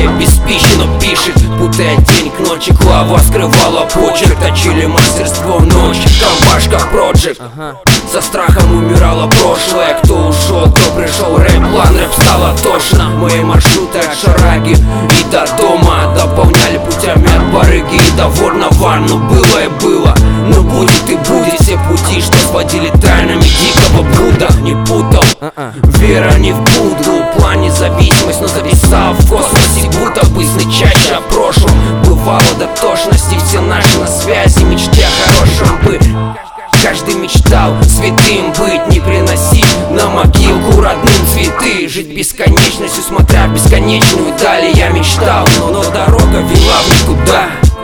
себе без пищи, но пишет, будто я день к ночи глава скрывала почерк. Точили мастерство в ночь, компашка Project. Со страхом умирало прошлое. Кто ушел, кто пришел, рэп-план, рэп стало тошно. Мои маршруты от Шараги и до дома дополняли путями от барыги и до Ворнова. Но было и было, но будет и будет. Все пути, что сводили тайнами дикого Будда, не путал. Вера не в Будду, план независимость, но зависал в космосе, будто бы сны чаще о прошлом. Бывало до тошности, все наши на связи, мечте о хорошем бы. Каждый мечтал святым быть, не приносить на могилку родным цветы. Жить бесконечностью, смотря в бесконечную даль. Я мечтал, но дорога вела в никуда.